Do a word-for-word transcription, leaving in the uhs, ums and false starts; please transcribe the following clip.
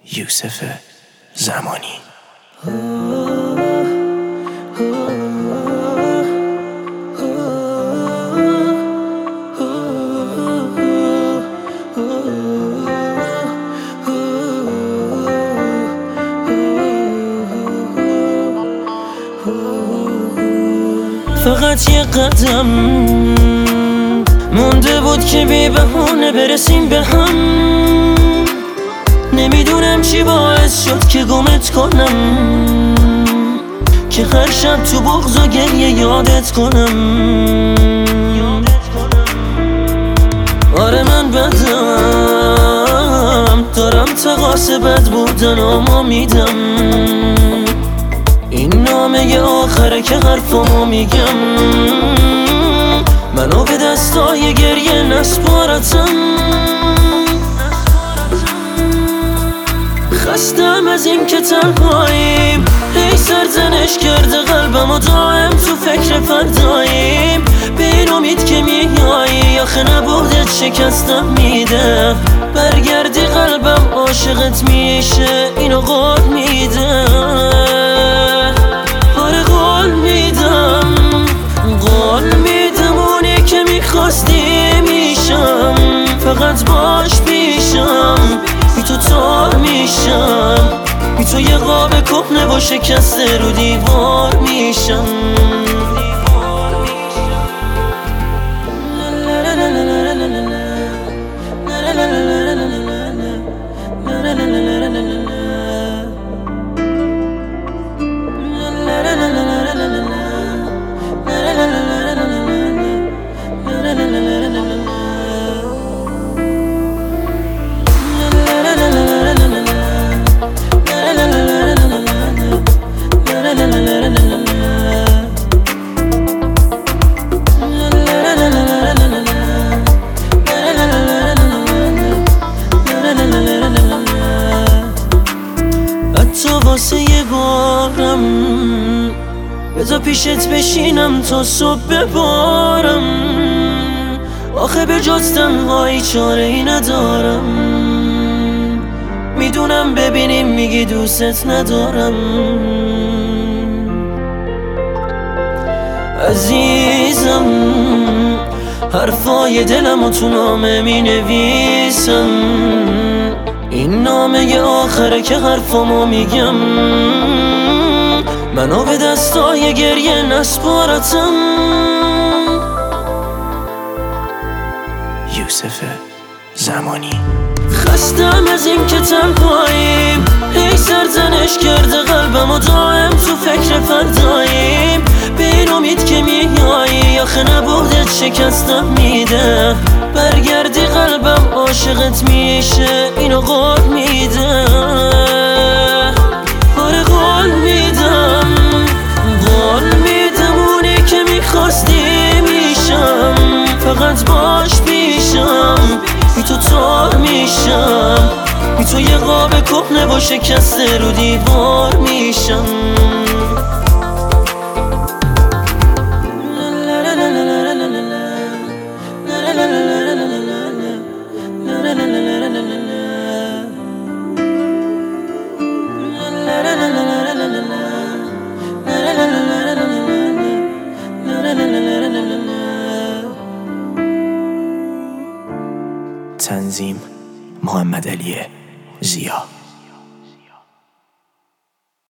یوسف زمانی. فقط یه قدم مونده بود که بی بهونه برسیم به هم. نمیدونم چی باعث شد که گمت کنم، که هر شب تو بغض و گریه یادت کنم. آره من بدم، دارم تقاس بد بودن اما میدم. این نامه آخره که حرفامو میگم. منو به دستای گریه نسپارتم. خستم از این که تنهاییم، هی سرزنش کرده قلبم و دائم تو فکر فرداییم. به این امید که میایی، آخه نبودت شکستم میده. برگردی قلبم عاشقت میشه، اینو قول میده. آره قول میدم، قول میدم اونی که میخواستی میشم. فقط باش پیشم، بی تو تار میشم. بی تو یه قاب کهنه و شکسته رو دیوار میشم. تو واسه یه بارم بذار پیشت بشینم تا صبح ببارم. آخه به جز تنهایی چاره ای ندارم. میدونم ببینیم میگی دوستت ندارم. عزیزم حرفای دلم و تو نامه می نویسم. این نامه آخره که حرفامو میگم. منو به دستای گریه نسپارتم. یوسف زمانی. خستم از این که تنهاییم، هی سرزنش کرده قلبم و دائم تو فکر فرداییم. به این امید که میایی، آخه نبودت شکستم میده. برگردی قلبم عاشقت میشه، اینو قول میده. آره قول میدم، قول میدم اونی که میخواستی میشم. فقط باش پیشم، بی تو تار میشم. بی تو یه قاب کهنه و شکسته رو دیوار میشم. تنظیم محمد علی ضیا.